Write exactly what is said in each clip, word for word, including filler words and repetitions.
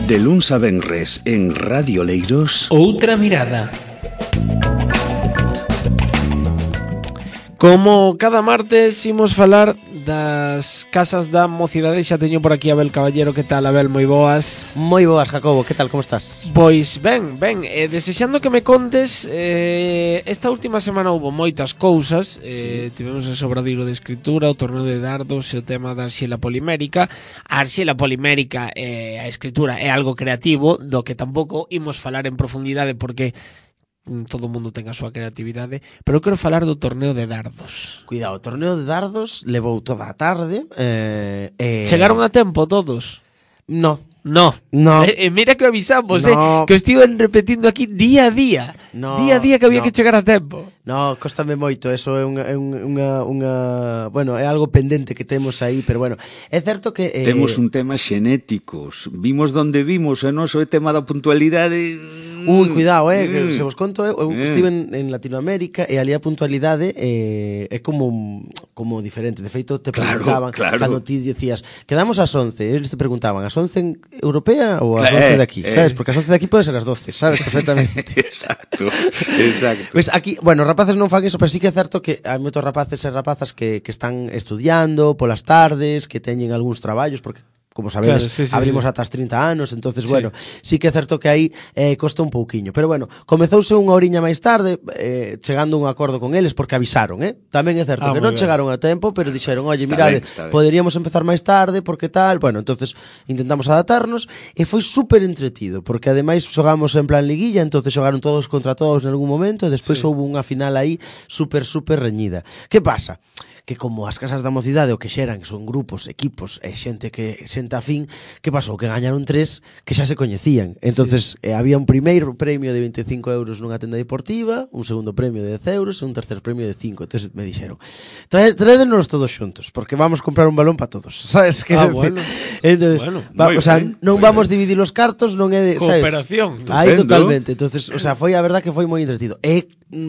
De luns a venres en Radio Leiros. Outra mirada. Como cada martes imos falar das casas da mocidade. Xa teño por aquí a Abel Caballero. Que tal, Abel? Moi boas. Moi boas, Jacobo, que tal, como estás? Pois ben, ben, eh, desexando que me contes. eh, Esta última semana houve moitas cousas. eh, sí. Tivemos o Sobradoiro de Escritura, o Torneo de Dardos e o tema da arxela polimérica. A arxela polimérica e eh, a escritura é algo creativo, do que tampouco imos falar en profundidade porque todo o mundo ten a súa creatividade, pero eu quero falar do torneo de dardos. Cuidado, o torneo de dardos levou toda a tarde. eh, eh... Chegaron a tempo todos? No. No, no. E, e mira que avisamos, no. eh, que o estiven repetindo aquí día a día. No, día a día que había no. que chegar a tempo. No, cóstame moito, eso é unha, é unha, unha, bueno, é algo pendente que temos aí, pero bueno, é certo que eh... temos un tema xenéticos. Vimos donde vimos, e noso é tema da puntualidade. Ui, cuidado, eh, que mm. se vos conto, eu mm. estive en, en Latinoamérica e ali a puntualidade eh, é como como diferente. De feito, te claro, preguntaban, claro. cando ti decías, quedamos ás once, eles te preguntaban, ás once en europea ou ás eh, once de aquí, eh. sabes? Porque ás once de aquí pode ser ás doce, sabes? Perfectamente. Exacto, exacto. Pois pues aquí, bueno, rapaces non fan eso, pero sí que é certo que hai moitos rapaces e rapazas que, que están estudiando polas tardes, que teñen algúns traballos, porque como sabedes, claro, sí, sí, abrimos sí. ata as trinta anos, entonces, sí. bueno, sí que é certo que aí eh, costa un pouquiño. Pero bueno, comezouse unha oriña máis tarde, eh, chegando a un acordo con eles, porque avisaron, eh? Tamén é certo ah, que non ben. chegaron a tempo, pero dixeron, oye, está mirade, ben, poderíamos empezar máis tarde, porque tal, bueno, entonces intentamos adaptarnos, e foi super entretido, porque ademais xogamos en plan liguilla, entonces xogaron todos contra todos en algún momento, e despois sí. houve unha final aí super, super reñida. Que pasa? Que como as casas da mocidade o que xeran son grupos, equipos e xente que xente afín, que pasou? Que gañaron tres que xa se coñecían. Entonces sí. eh, había un primeiro premio de veinticinco euros nunha tenda deportiva, un segundo premio de dez euros e un tercer premio de cinco. Entonces me dixeron, traédenos todos xuntos, porque vamos comprar un balón para todos, sabes? Que ah, bueno. Entonces, bueno, va, o sea, bien, non vamos bien. dividir os cartos, non é de, cooperación. Aí totalmente. Entonces, o sea, foi a verdad que foi moi entretido. E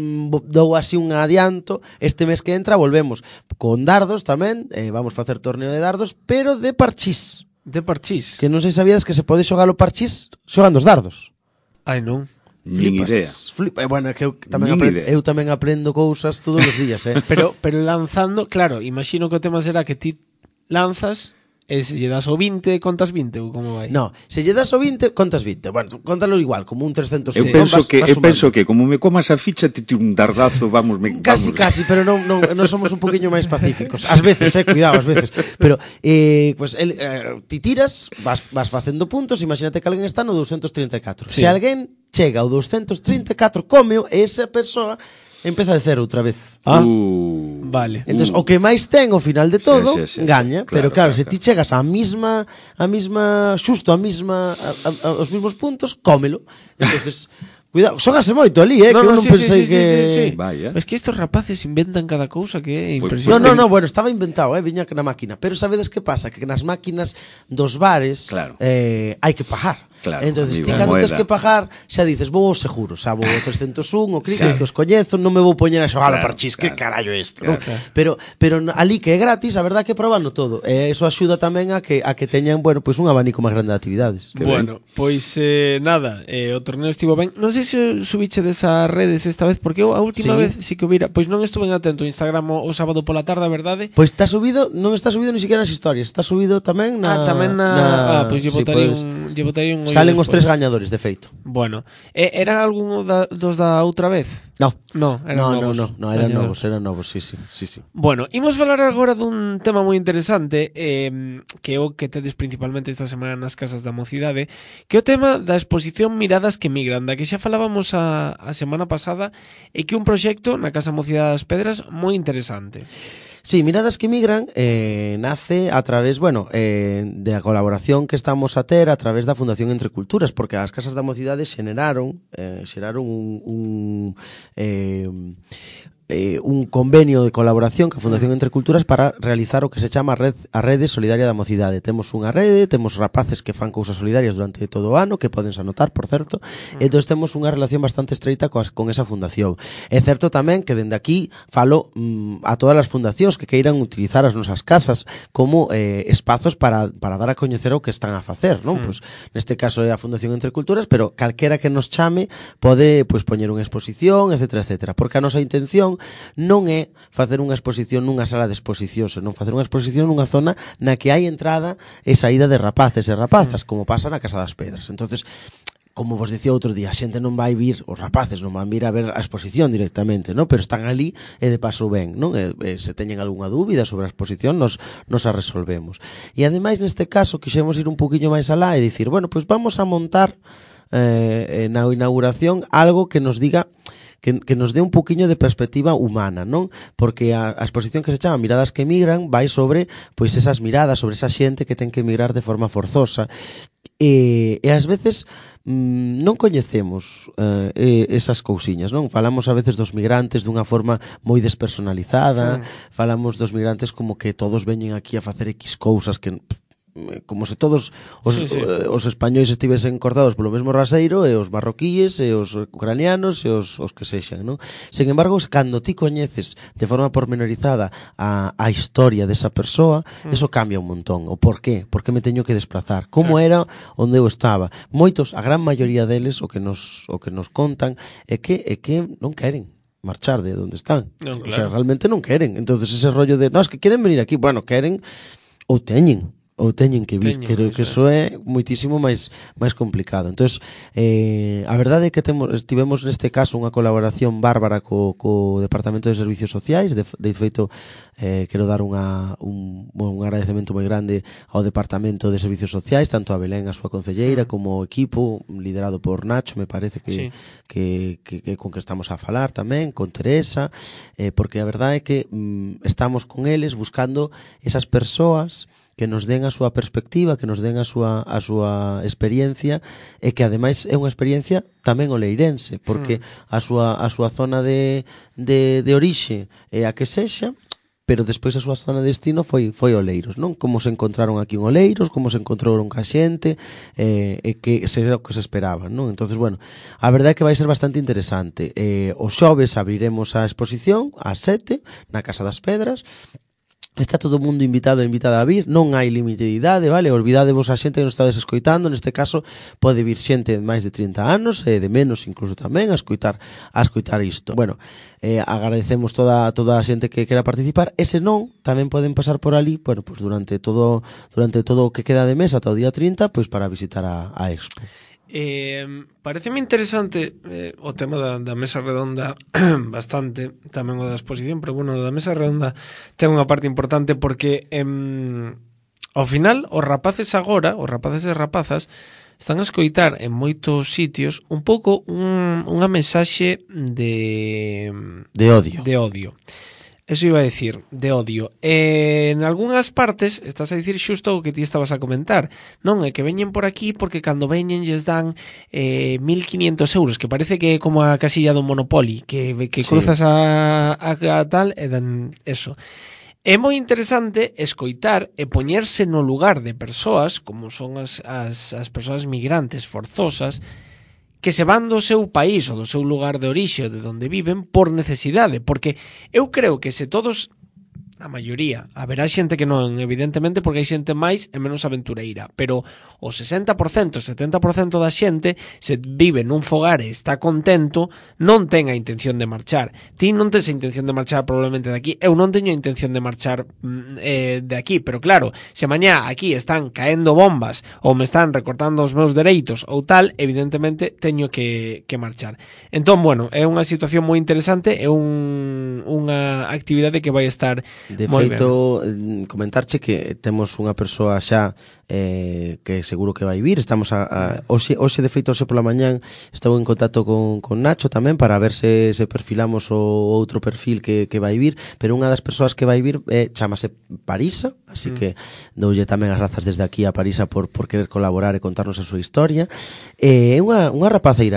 dou así un adianto, este mes que entra volvemos con dardos tamén, eh, vamos facer torneo de dardos, pero de parchís. De parchís? Que non sei sabías que se pode xogar o parchís xogando os dardos. Ai, non. Nin idea. Flipa. Eh, bueno, é que eu tamén, aprendo, eu tamén aprendo cousas todos os días, eh. pero, pero lanzando, claro, imagino que o tema será que ti lanzas e se lle das o vinte, contas vinte ou como vai? No, se lle das o vinte, contas vinte. Bueno, contalo igual, como un trescentos. Eu penso vas, que vas eu penso que como me comas a ficha te un dardazo, vamos, me casi vamos. casi, pero non non non somos un poquinho máis pacíficos. Ás veces, eh, cuidado, ás veces. Pero eh pues el eh, ti tiras, vas vas facendo puntos, imagínate que alguén está no doscientos treinta e catro. Sí. Se alguén chega ao doscientos trinta e catro comeo, esa persoa empeza de cero outra vez. Ah, uh, vale. Entonces, uh. o que máis ten ao final de todo, sí, sí, sí, gaña, sí. pero Claro, claro, claro, se ti chegas á misma a misma xusto a misma a, a, aos mismos puntos, cómelo. Entonces, cuidado, xógase moito ali, eh, no, que no, eu non sí, pensei sí, sí, que sí, sí, sí. Vaya. Es que estos rapaces inventan cada cousa que é Pues, impresionante. No, no, no, bueno, estaba inventado, eh, viña na máquina, pero sabedes que pasa? Que nas máquinas dos bares claro. eh, hai que pagar. Claro, entonces, ti amigo, cando tes moeda. que pagar, xa dices, vou ao seguro, xa vou ao trescentos un, o cricket, Claro. que os coñezo, non me vou poñer a xogar Claro, ao parchís, claro. que carallo é isto, Claro, non? claro. Pero pero ali que é gratis, a verdade que probando todo. E eso axuda tamén a que a que teñan, bueno, pois pues un abanico máis grande de actividades. Que bueno, ben. pois eh, nada, eh, o torneo estivo ben. Non sei se subiche desas redes esta vez, porque eu a última Sí. vez sí que o vira. Pois non estuve atento ao Instagram o, o sábado pola tarde, a verdade. Pois está subido, non está subido ni siquiera nas historias, está subido tamén na Ah, tamén na, na ah, pois lle sí, botarei podes- un lle botarei un ollo Salen os despois. tres gañadores, de feito. Bueno, e, era algún da, dos da outra vez? No. No, eran No, no, novos. no, no, eran Gañadores. novos, eran novos, sí, sí, sí, sí. Bueno, imos falar agora dun tema moi interesante, eh, que é o que tedes principalmente esta semana nas casas da mocidade, que é o tema da exposición Miradas que Migran, da que xa falábamos a, a semana pasada, e que é un proxecto na Casa Mocidade das Pedras moi interesante. Sí, Miradas que Migran eh, nace a través, bueno, eh, da colaboración que estamos a ter a través da Fundación Entre Culturas, porque as casas da mocidade xeneraron, eh, xeraron un, un, eh, eh, un convenio de colaboración ca Fundación Entre Culturas para realizar o que se chama a Red, a Rede Solidaria da Mocidade. Temos unha rede, temos rapaces que fan cousas solidarias durante todo o ano, que podense anotar, por certo, e entón temos unha relación bastante estreita coas, con esa fundación. É certo tamén que dende aquí falo mm, a todas as fundacións que queiran utilizar as nosas casas como eh, espazos para, para dar a coñecer o que están a facer, non? Mm. Pois, neste caso é a Fundación Entre Culturas, pero calquera que nos chame pode pois, poñer unha exposición, etcétera, etcétera, porque a nosa intención non é facer unha exposición nunha sala de exposición, senón facer unha exposición nunha zona na que hai entrada e saída de rapaces e rapazas, como pasa na Casa das Pedras. Entonces, como vos dicía outro día, a xente non vai vir, os rapaces non van vir a ver a exposición directamente, ¿no? Pero están ali e de paso ven, non? E, e se teñen algunha dúbida sobre a exposición, nos, nos a resolvemos. E ademais, neste caso, quixemos ir un poquinho máis alá e dicir, bueno, pois pues vamos a montar eh, na inauguración algo que nos diga que, que nos dé un poquinho de perspectiva humana, non? Porque a, a exposición que se chama Miradas que Migran vai sobre pois esas miradas, sobre esa xente que ten que emigrar de forma forzosa. E, e ás veces mm, non coñecemos eh, esas cousiñas, non? Falamos a veces dos migrantes dunha forma moi despersonalizada, sí. Falamos dos migrantes como que todos veñen aquí a facer X cousas que como se todos os, sí, sí. os españois estivesen cortados polo mesmo raseiro, e os marroquíes, e os ucranianos, e os, os que sexan, non? Sen embargo, cando ti coñeces de forma pormenorizada a, a historia desa persoa, mm. eso cambia un montón. O por qué? Por que me teño que desplazar? Como sí. era onde eu estaba? Moitos, a gran maioría deles, o que nos, o que nos contan, é que, é que non queren marchar de onde están. Non, claro. O sea, realmente non queren. Entonces ese rollo de, no, es que queren venir aquí. Bueno, queren ou teñen. ou teñen que vir, Teño, creo que iso é moitísimo máis máis complicado. Entonces, eh, a verdade é que temos, tivemos neste caso unha colaboración bárbara co, co Departamento de Servicios Sociais. De, de feito, eh, quero dar unha, un, un agradecemento moi grande ao Departamento de Servicios Sociais, tanto a Belén, a súa concelleira, como o equipo liderado por Nacho, me parece que, sí. que, que, que con que estamos a falar tamén, con Teresa, eh, porque a verdade é que mm, estamos con eles buscando esas persoas que nos den a súa perspectiva, que nos den a súa, a súa experiencia, e que ademais é unha experiencia tamén oleirense, porque hmm. a súa, a súa zona de, de, de orixe é a que sexa, pero despois a súa zona de destino foi foi Oleiros, non? Como se encontraron aquí en Oleiros, como se encontraron ca xente, eh, e que será o que se esperaban, non? Entonces, bueno, a verdade é que vai ser bastante interesante. Eh, os xoves abriremos a exposición ás sete na Casa das Pedras. Está todo o mundo invitado e invitada a vir, non hai limite de idade, vale? Olvidadevos a xente que nos estades escoitando, neste caso pode vir xente de máis de trinta anos e de menos incluso tamén a escoitar a escoitar isto. Bueno, eh, agradecemos toda toda a xente que quera participar, e se non, tamén poden pasar por ali, bueno, pues durante todo durante todo o que queda de mes ata o día trinta, pois pues para visitar a, a Expo. Eh, pareceme interesante eh, o tema da, da mesa redonda bastante, tamén o da exposición, pero bueno, da mesa redonda ten unha parte importante porque eh, ao final os rapaces agora, os rapaces e rapazas están a escoitar en moitos sitios un pouco un, unha mensaxe de de odio. De odio. Eso iba a decir, de odio. Eh, en algunhas partes estás a dicir xusto o que ti estabas a comentar. Non, é que veñen por aquí porque cando veñen lles dan eh, mil quinientos euros, que parece que é como a casilla do Monopoly, que, que sí. cruzas a, a, a tal e dan eso. É moi interesante escoitar e poñerse no lugar de persoas, como son as, as, as persoas migrantes forzosas, que se van do seu país ou do seu lugar de orixe ou de onde viven por necesidade, porque eu creo que se todos, a maioría, haberá xente que non, evidentemente, porque hai xente máis e menos aventureira, pero o sesenta por cento, setenta por cento da xente se vive nun fogar e está contento, non ten a intención de marchar. Ti non tens a intención de marchar probablemente de aquí, eu non teño a intención de marchar eh, de aquí, pero claro, se mañá aquí están caendo bombas ou me están recortando os meus dereitos ou tal, evidentemente teño que, que marchar. Entón, bueno, é unha situación moi interesante, é un, unha actividade que vai estar de feito, ben. Comentarche que temos unha persoa xa eh, que seguro que vai vir. Estamos a, a hoxe, hoxe de feito, hoxe pola mañán estou en contacto con, con Nacho tamén para ver se, se perfilamos o outro perfil que, que vai vir, pero unha das persoas que vai vir eh, chamase Parisa, así mm. que doulle tamén as grazas desde aquí a Parisa por, por querer colaborar e contarnos a súa historia. É eh, unha, unha rapaza iraní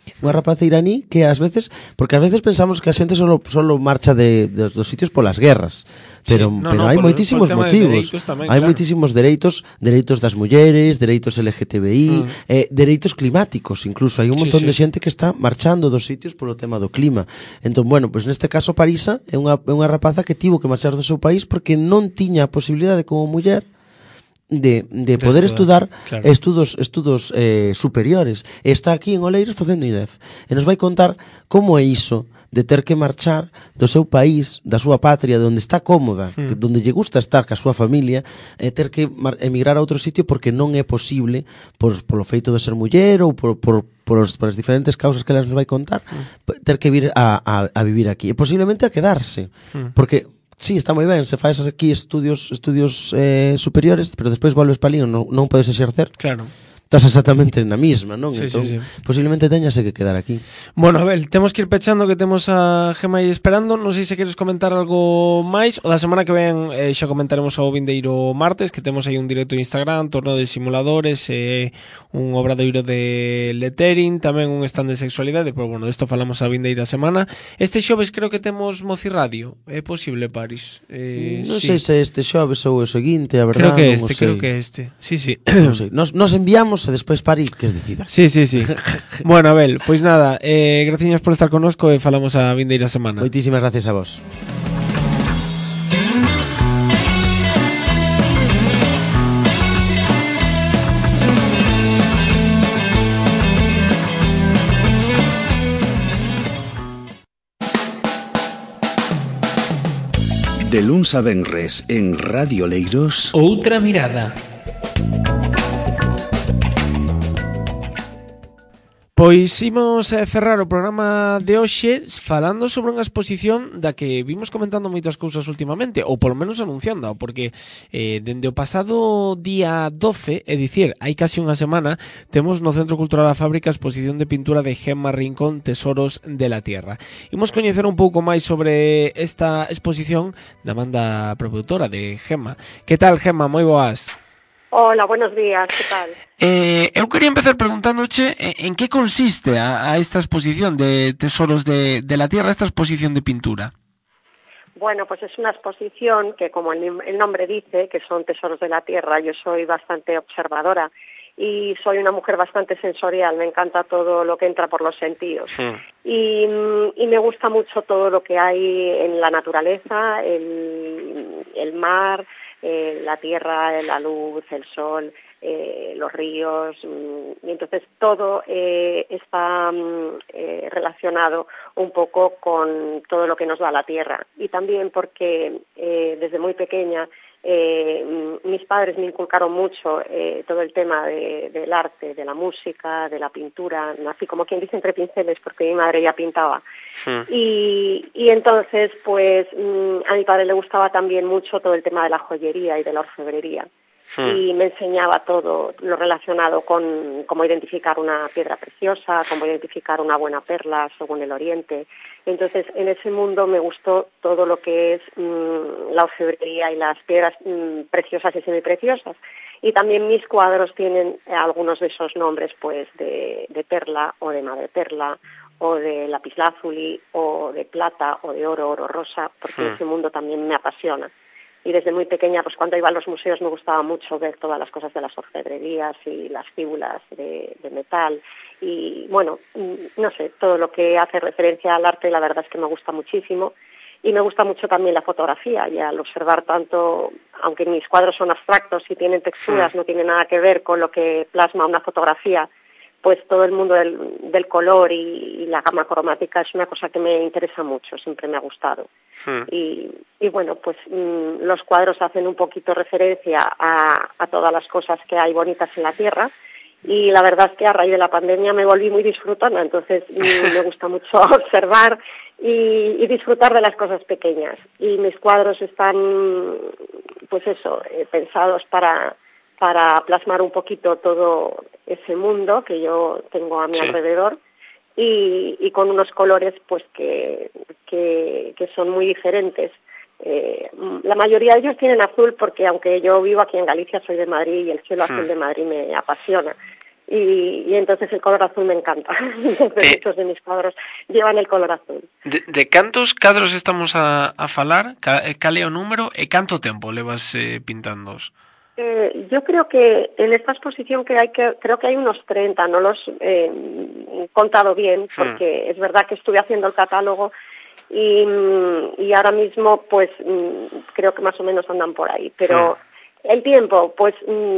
Unha rapaza iraní que ás veces, porque ás veces pensamos que a xente solo, solo marcha de, de, dos sitios polas guerras, pero, sí, no, pero no, hai por, moitísimos por motivos, tamén, hai claro. moitísimos dereitos, dereitos das mulleres, dereitos L G T B I, mm. eh, dereitos climáticos, incluso hai un montón sí, sí. de xente que está marchando dos sitios polo tema do clima. Entón, bueno, pois pues neste caso Parisa é unha, é unha rapaza que tivo que marchar do seu país porque non tiña a posibilidade como muller de, de poder de estudar, estudar claro. estudos estudos eh, superiores. E está aquí en Oleiros facendo I N E F. E nos vai contar como é iso de ter que marchar do seu país, da súa patria, de onde está cómoda, mm. que, donde lle gusta estar ca súa familia, e ter que emigrar a outro sitio porque non é posible por, polo feito de ser muller ou por, por, por, os, por as diferentes causas que elas nos vai contar, mm. ter que vir a, a, a vivir aquí. E posiblemente a quedarse. Mm. Porque sí, está moi ben, se faz aquí estudios estudios eh, superiores, pero despois volves para ali non, non podes exercer. Claro. Estás exactamente na misma, non? Sí, entón, sí, sí. posiblemente teñase que quedar aquí. Bueno, Abel, temos que ir pechando que temos a Gemma aí esperando. Non sei se queres comentar algo máis. O da semana que ven eh, xa comentaremos ao vindeiro martes, que temos aí un directo de Instagram, torneo de simuladores, eh, un obradoiro de lettering, tamén un stand de sexualidade, pero bueno, desto falamos a vindeira semana. Este xoves creo que temos Mocirradio. É posible, Paris? Eh, non sí. sei se este xoves ou o seguinte, a verdade. Creo que este, non creo que este. Sí, sí. Non sei. Nos, nos enviamos e despois París que decida. Sí, sí, sí. Bueno, Abel, pois pues nada, eh, graciñas por estar connosco e falamos a vindeira semana. Moitísimas gracias a vos. De luns a venres en Radio Oleiros, Outra mirada. Pois imos cerrar o programa de hoxe falando sobre unha exposición da que vimos comentando moitas cousas últimamente, ou polo menos anunciando, porque eh, dende o pasado día doce, é dicir, hai casi unha semana, temos no Centro Cultural A Fábrica a exposición de pintura de Gemma Rincón, Tesoros de la Tierra. Imos coñecer un pouco máis sobre esta exposición da banda produtora de Gemma. Que tal, Gemma? Moi boas. Hola, buenos días, ¿qué tal? Eh, eu quería empezar preguntándoche en que consiste a, a esta exposición de Tesoros de, de la Tierra, esta exposición de pintura. Bueno, pues es una exposición que, como el, el nombre dice, que son tesoros de la tierra. Yo soy bastante observadora y soy una mujer bastante sensorial, me encanta todo lo que entra por los sentidos. Sí. Y, y me gusta mucho todo lo que hay en la naturaleza, el, el mar, eh, la tierra, la luz, el sol, eh, los ríos, y entonces todo eh, está eh, relacionado un poco con todo lo que nos da la tierra. Y también porque eh, desde muy pequeña Eh, mis padres me inculcaron mucho eh, todo el tema de, del arte, de la música, de la pintura, así como quien dice entre pinceles, porque mi madre ya pintaba. Sí. Y, y entonces, pues, a mi padre le gustaba también mucho todo el tema de la joyería y de la orfebrería. Sí. Y me enseñaba todo lo relacionado con cómo identificar una piedra preciosa, cómo identificar una buena perla según el Oriente. Entonces, en ese mundo me gustó todo lo que es mmm, la orfebrería y las piedras mmm, preciosas y semipreciosas. Y también mis cuadros tienen eh, algunos de esos nombres, pues, de, de perla o de madreperla o de lapislázuli o de plata o de oro, oro rosa, porque sí. Ese mundo también me apasiona. Y desde muy pequeña, pues cuando iba a los museos me gustaba mucho ver todas las cosas de las orfebrerías y las fíbulas de, de metal. Y bueno, no sé, todo lo que hace referencia al arte, la verdad es que me gusta muchísimo. Y me gusta mucho también la fotografía, y al observar tanto, aunque mis cuadros son abstractos y tienen texturas, sí. No tiene nada que ver con lo que plasma una fotografía, pues todo el mundo del, del color y, y la gama cromática es una cosa que me interesa mucho, siempre me ha gustado. Sí. Y, y bueno, pues mmm, los cuadros hacen un poquito referencia a, a todas las cosas que hay bonitas en la tierra, y la verdad es que a raíz de la pandemia me volví muy disfrutona, entonces mmm, me gusta mucho observar y, y disfrutar de las cosas pequeñas. Y mis cuadros están, pues eso, eh, pensados para... para plasmar un poquito todo ese mundo que yo tengo a mi sí. alrededor y, y con unos colores pues que, que, que son muy diferentes. Eh, la mayoría de ellos tienen azul porque aunque yo vivo aquí en Galicia soy de Madrid y el cielo sí. azul de Madrid me apasiona. y, y entonces el color azul me encanta. Entonces Eh, muchos de mis cuadros llevan el color azul. De, de cantos cadros estamos a, a falar? Ca, cal é o número e canto tempo levas eh, pintándoos? Eh, yo creo que en esta exposición que hay, que creo que hay unos treinta, no los he eh, contado bien, porque hmm. es verdad que estuve haciendo el catálogo y, y ahora mismo pues creo que más o menos andan por ahí, pero hmm. el tiempo, pues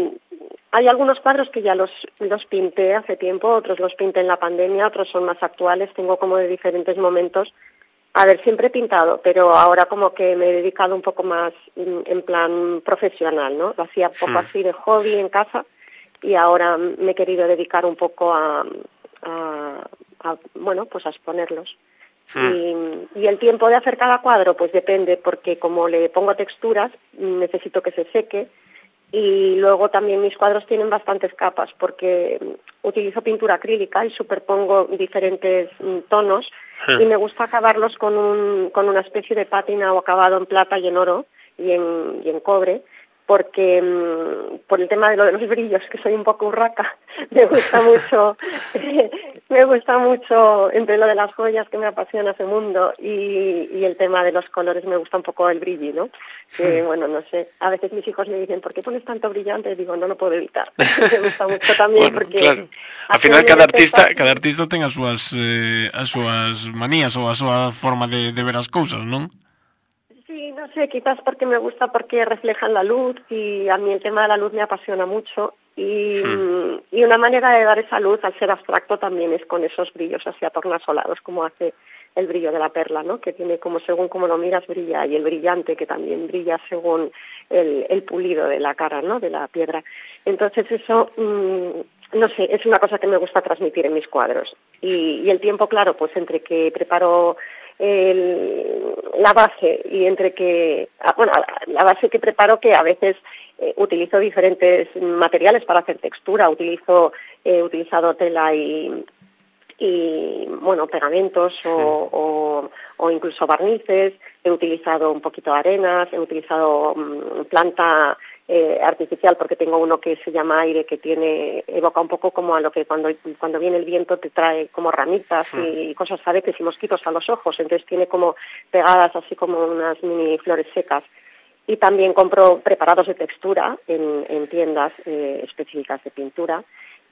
hay algunos cuadros que ya los, los pinté hace tiempo, otros los pinté en la pandemia, otros son más actuales, tengo como de diferentes momentos. A ver, siempre he pintado, pero ahora como que me he dedicado un poco más en plan profesional, ¿no? Lo hacía un poco sí. así de hobby en casa y ahora me he querido dedicar un poco a, a, a bueno, pues a exponerlos. Sí. Y, y el tiempo de hacer cada cuadro, pues depende, porque como le pongo texturas, necesito que se seque. Y luego también mis cuadros tienen bastantes capas, porque utilizo pintura acrílica y superpongo diferentes tonos, sí. y me gusta acabarlos con un con una especie de pátina o acabado en plata y en oro y en, y en cobre, porque um, por el tema de lo de los brillos, que soy un poco urraca, me gusta mucho me gusta mucho entre lo de las joyas, que me apasiona ese mundo, y, y el tema de los colores, me gusta un poco el brilli, ¿no? Que sí. bueno, no sé, a veces mis hijos me dicen, ¿por qué pones tanto brillante? Y digo, no lo puedo evitar. Me gusta mucho también, bueno, porque claro. Al final cada artista, cada artista ten as súas eh, as súas manías ou a súa forma de, de ver as cousas, non? Sí, no sé, quizás porque me gusta porque reflejan la luz, y a mí el tema de la luz me apasiona mucho, y, hmm. y una manera de dar esa luz al ser abstracto también es con esos brillos así atornasolados, como hace el brillo de la perla, ¿no? Que tiene como según como lo miras brilla, y el brillante que también brilla según el, el pulido de la cara, ¿no? De la piedra. Entonces eso, mmm, no sé, es una cosa que me gusta transmitir en mis cuadros. Y, y el tiempo, claro, pues entre que preparo el, la base y entre que, bueno, la base que preparo, que a veces eh, utilizo diferentes materiales para hacer textura, utilizo, he eh, utilizado tela y, y bueno, pegamentos o, sí. o, o incluso barnices, he utilizado un poquito de arenas, he utilizado um, planta eh, artificial, porque tengo uno que se llama aire, que tiene, evoca un poco como a lo que cuando cuando viene el viento te trae como ramitas sí. y cosas, abetes y mosquitos a los ojos, entonces tiene como pegadas así como unas mini flores secas. Y también compro preparados de textura en, en tiendas eh, específicas de pintura.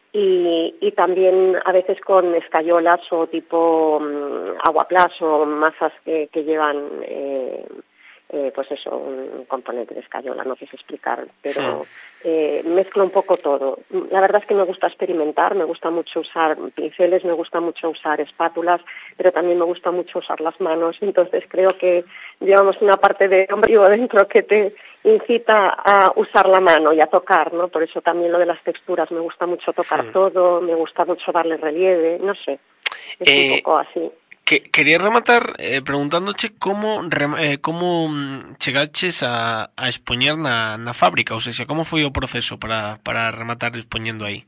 Y, y también a veces con escayolas o tipo um, aguaplas o masas que, que llevan eh, eh, pues eso, un componente de escayola, no sé si explicar, pero sí. eh, mezclo un poco todo. La verdad es que me gusta experimentar, me gusta mucho usar pinceles, me gusta mucho usar espátulas, pero también me gusta mucho usar las manos, entonces creo que llevamos una parte de hombre vivo dentro que te incita a usar la mano y a tocar, ¿no? Por eso también lo de las texturas, me gusta mucho tocar sí. todo, me gusta mucho darle relieve, no sé, es eh... un poco así. Que, quería rematar eh, preguntándoche como eh, como chegaches a, a expoñer na, na fábrica, ou seja, como foi o proceso para, para rematar expoñendo aí?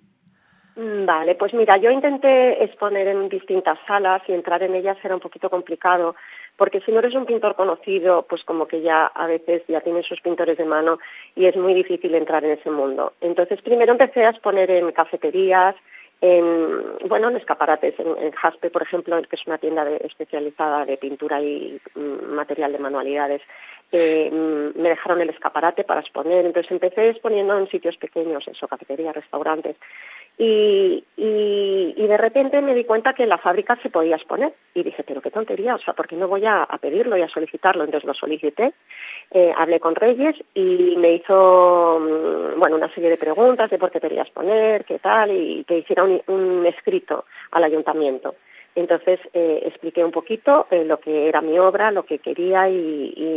Vale, pues mira, yo intenté exponer en distintas salas y entrar en ellas era un poquito complicado, porque si no eres un pintor conocido, pues como que ya a veces ya tienes sus pintores de mano y es muy difícil entrar en ese mundo. Entonces primero empecé a exponer en cafeterías, en, bueno, en escaparates, en, en Jaspe, por ejemplo, que es una tienda de, especializada de pintura y mm, material de manualidades. Eh, mm, me dejaron el escaparate para exponer, entonces empecé exponiendo en sitios pequeños, eso, cafeterías, restaurantes, y, y, y de repente me di cuenta que en la fábrica se podía exponer, y dije, pero qué tontería, o sea, ¿por qué no voy a, a pedirlo y a solicitarlo? Entonces lo solicité, eh, hablé con Reyes y me hizo, bueno, una serie de preguntas de por qué quería exponer, qué tal, y que hiciera un, un escrito al ayuntamiento. Entonces eh, expliqué un poquito eh, lo que era mi obra, lo que quería y, y,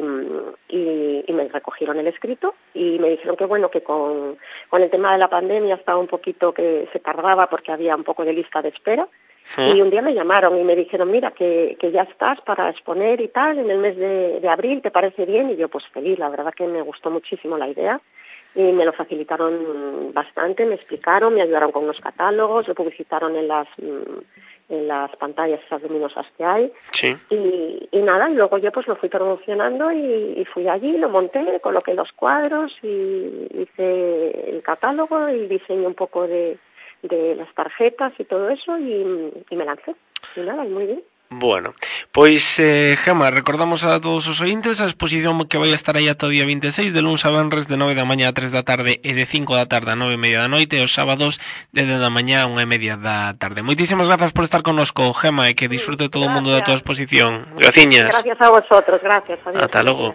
y, y me recogieron el escrito y me dijeron que bueno, que con, con el tema de la pandemia estaba un poquito que se tardaba porque había un poco de lista de espera. ¿Eh? Y un día me llamaron y me dijeron, mira, que, que ya estás para exponer y tal en el mes de, de abril, ¿te parece bien? Y yo pues feliz, la verdad que me gustó muchísimo la idea. Y me lo facilitaron bastante, me explicaron, me ayudaron con unos catálogos, lo publicitaron en las en las pantallas esas luminosas que hay. Sí. Y, y nada, y luego yo pues lo fui promocionando y, y fui allí, lo monté, coloqué los cuadros y hice el catálogo y diseñé un poco de, de las tarjetas y todo eso y, y me lancé. Y nada, y muy bien. Bueno, pois, eh, Gemma, recordamos a todos os ointes a exposición que vai estar aí ata o día veintiséis, de luns a venres de nove da mañá a tres da tarde e de cinco da tarde a nove e media da noite, e os sábados de dez da mañá a unha e media da tarde. Moitísimas grazas por estar connosco, Gemma, e que disfrute todo o mundo da tua exposición. Graciñas. Gracias a vosotros, gracias. Adiós. Ata logo.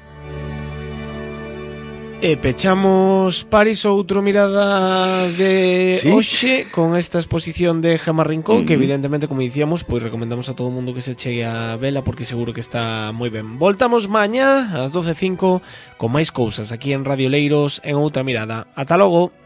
E pechamos Paris outro mirada de ¿Sí? hoxe con esta exposición de Gemma Rincón, Uh-huh. que evidentemente, como dicíamos, pois recomendamos a todo o mundo que se chegue a vela porque seguro que está moi ben. Voltamos mañá ás doce e cinco con máis cousas aquí en Radio Leiros en Outra Mirada. Ata logo.